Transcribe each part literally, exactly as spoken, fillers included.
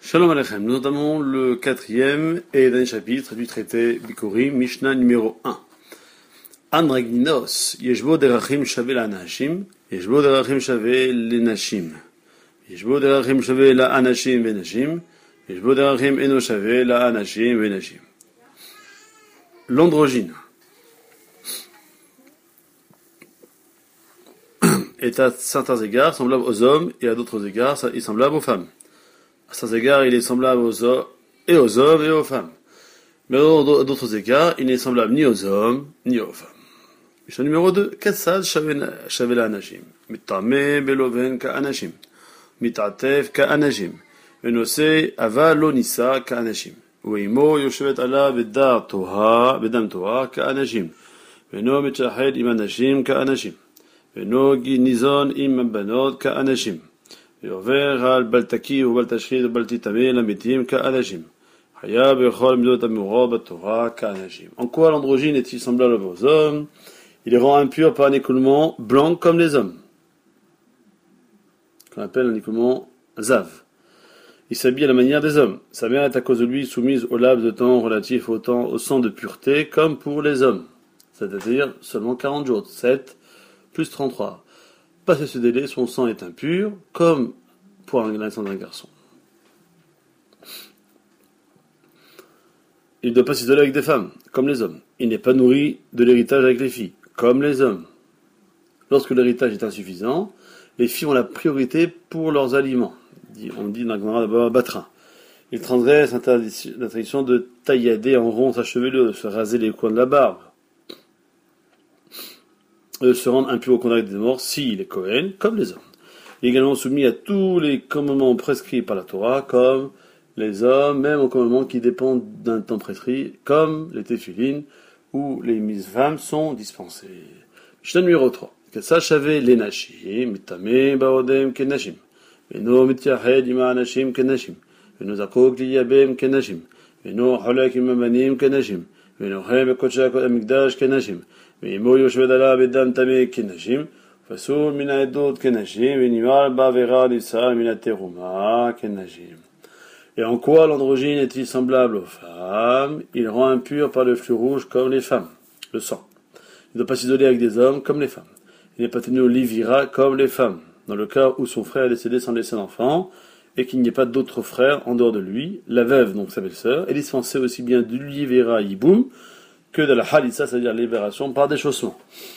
Shalom Aleichem, nous entamons le quatrième et dernier chapitre du traité Bikurim, Mishnah numéro un. Andragninos, Yeshbo derachim shave la anashim, Yeshbo derachim shave le nashim, Yeshbo derachim shave la anashim venashim, Yeshbo derachim eno shave la anashim venashim. L'androgyne est à certains égards semblable aux hommes et à d'autres égards il est semblable aux femmes. À certains égards, il est semblable aux hommes et aux hommes et aux femmes. Mais à d'autres égards, il n'est semblable ni aux hommes ni aux femmes. Mishnah numéro deux. Katsad shavela anashim. Mitame beloven ka anashim. Mitatef ka anashim. Venose ava lonisa ka anashim. Uimo yoshevet ala bedar toha, bedam toha ka anashim. Veno mitchahed im anashim ka anashim. Veno ginizon im banot ka anashim. ועובר על בלתקי ובלתשחית ובלתתמי למתים כאנשים. חיה בכל מידות המאורות בתורה כאנשים. En quoi l'androgyne est-il semblable aux hommes? Il les rend impurs par un écoulement blanc comme les hommes, qu'on appelle un écoulement zav. Il s'habille à la manière des hommes. Sa mère est à cause de lui soumise au laps de temps relatif au temps, au sang de pureté comme pour les hommes, c'est-à-dire seulement quarante jours, sept plus trente-trois. Passé ce délai, son sang est impur, comme pour un naissance d'un garçon. Il ne doit pas s'isoler avec des femmes, comme les hommes. Il n'est pas nourri de l'héritage avec les filles, comme les hommes. Lorsque l'héritage est insuffisant, les filles ont la priorité pour leurs aliments. On dit dans la Gemara de Batra. Il transgresse l'interdiction de taillader en rond sa chevelure, de se raser les coins de la barbe, de se rendre impur au contact des morts s'il est Kohen, comme les hommes. Il est également soumis à tous les commandements prescrits par la Torah, comme les hommes, même aux commandements qui dépendent d'un temps prescrit, comme les téphilines, où les mitzvahs sont dispensés. Mishnah numéro trois. Katsad shave le nashim, mitame baodem kenashim, veno mityahed ima anashim kenashim, veno zakok liyabem kenashim, veno holek ima banim kenashim, veno chem bekodsha hamikdash kenashim, ואימו יושבת עליו בדם טמא כנשים, פסול מן העדות כנשים, ונמהר בעבירה נפסל מן התרומה כנשים. Et en quoi l'androgyne est-il semblable aux femmes? Il rend impur par le flux rouge comme les femmes, le sang. Il ne doit pas s'isoler avec des hommes comme les femmes. Il n'est pas tenu au livira comme les femmes, dans le cas où son frère est décédé sans laisser d'enfant, et qu'il n'y ait pas d'autres frères en dehors de lui. La veuve, donc sa belle-sœur, est dispensée aussi bien du livira yiboum, que de la halissa, c'est-à-dire la libération par déchaussement.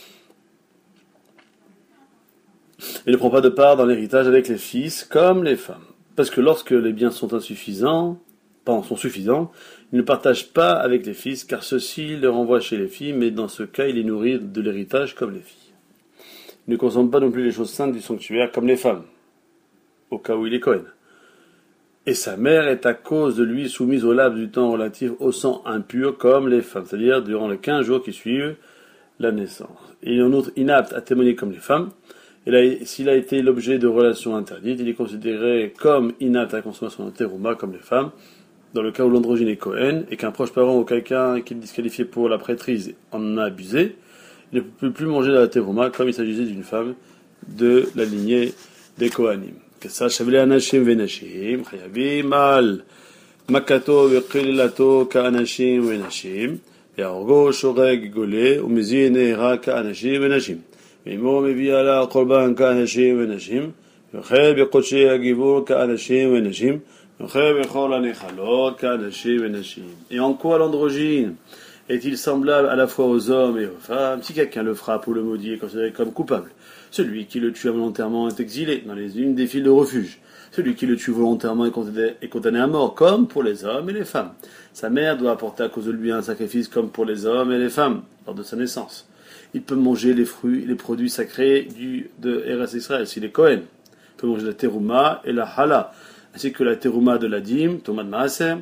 Il ne prend pas de part dans l'héritage avec les fils comme les femmes. Parce que lorsque les biens sont insuffisants, pardon, sont suffisants, il ne partage pas avec les fils, car ceux-ci les renvoient chez les filles, mais dans ce cas, il est nourri de l'héritage comme les filles. Il ne consomme pas non plus les choses saintes du sanctuaire comme les femmes, au cas où il est Kohen. Et sa mère est à cause de lui soumise au laps du temps relatif au sang impur comme les femmes, c'est-à-dire durant les quinze jours qui suivent la naissance. Il est en outre inapte à témoigner comme les femmes, et là, s'il a été l'objet de relations interdites, il est considéré comme inapte à la consommation de terouma comme les femmes, dans le cas où l'androgyne est Kohen, et qu'un proche parent ou quelqu'un qui est disqualifié pour la prêtrise en a abusé, il ne peut plus manger de la terouma comme il s'agissait d'une femme de la lignée des Kohanim. Katsad shavle anashim venashim, chayavim al makato veqililato ka anashim venashim, ve'argo shoreg gole, umezin ne'era ka anashim venashim, ve'imo mevi ala korban ka anashim venashim, ve'chel beqodshei hagivur ka anashim venashim, ve'chel bechol hanechalot ka anashim venashim. Et en quoi l'androgyne est-il semblable à la fois aux hommes et aux femmes? Si quelqu'un le frappe ou le maudit est considéré comme coupable. Celui qui le tue involontairement est exilé dans les unes des files de refuge. Celui qui le tue volontairement est condamné, est condamné à mort, comme pour les hommes et les femmes. Sa mère doit apporter à cause de lui un sacrifice comme pour les hommes et les femmes, lors de sa naissance. Il peut manger les fruits, les produits sacrés du, de Eretz Israël, s'il est Kohen. Il peut manger la terouma et la hala, ainsi que la terouma de la dîme, tomate maaser,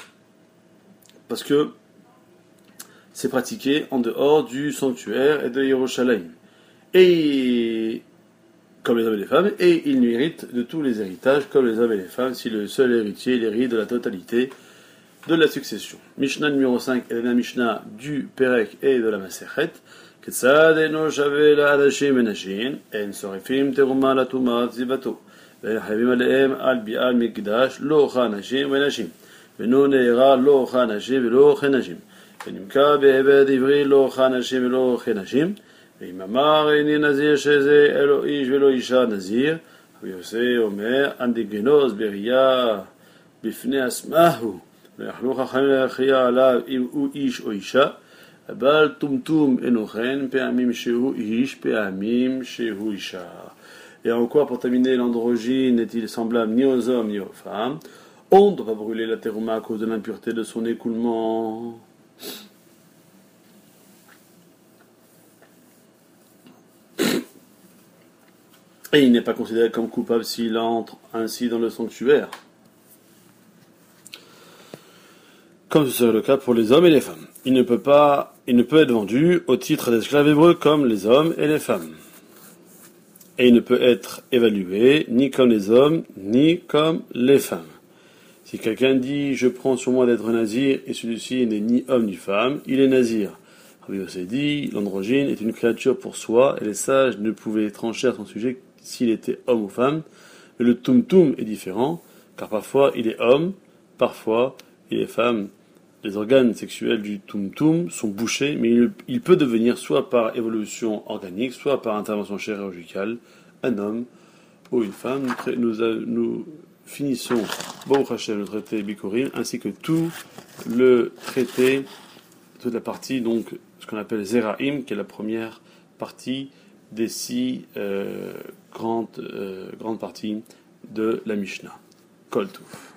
parce que c'est pratiqué en dehors du sanctuaire et de Yerushalayim. Et comme les hommes et les femmes, et il lui hérite de tous les héritages, comme les hommes et les femmes, si le seul héritier il hérite de la totalité de la succession. Mishnah numéro cinq est la Mishnah du Perek et de la Masechet. Katsad eno shave la anashim venashim, en sorifim teruma la tumat zivato, וחייבים עליהם על ביעל מקדש, לא אוכל נשים ונשים. ונו נערה לא אוכל נשים ולא אוכל נשים. ונמכר בעבד עברי לא אוכל נשים ולא אוכל נשים. ואם אמר איני נזיר שזה אלו איש ולא אישה נזיר, רבי יוסי אומר, אנדי גנוז בראייה בפני עצמהו, לא יכלו חכמים להכריע עליו אם הוא איש או אישה, אבל טומטום אינו כן, פעמים שהוא איש, פעמים שהוא אישה. Et encore, pour terminer, l'androgyne est-il semblable ni aux hommes ni aux femmes? On ne doit pas brûler la terouma à cause de l'impureté de son écoulement. Et il n'est pas considéré comme coupable s'il entre ainsi dans le sanctuaire, comme ce serait le cas pour les hommes et les femmes. Il ne peut pas, il ne peut être vendu au titre d'esclave hébreu comme les hommes et les femmes. Et il ne peut être évalué ni comme les hommes, ni comme les femmes. Si quelqu'un dit « je prends sur moi d'être nazir » et celui-ci n'est ni homme ni femme, il est nazir. Rabbi Yossé dit « l'androgyne est une créature pour soi et les sages ne pouvaient trancher à son sujet s'il était homme ou femme. Mais le tum-tum est différent, car parfois il est homme, parfois il est femme. Les organes sexuels du tum-tum sont bouchés, mais il, il peut devenir soit par évolution organique, soit par intervention chirurgicale, un homme ou une femme. Nous, nous, nous finissons, Baruch Hashem, le traité Bikurim, ainsi que tout le traité, toute la partie, donc, ce qu'on appelle Zeraim, qui est la première partie des six euh, grandes, euh, grandes parties de la Mishnah. Kol Tuv.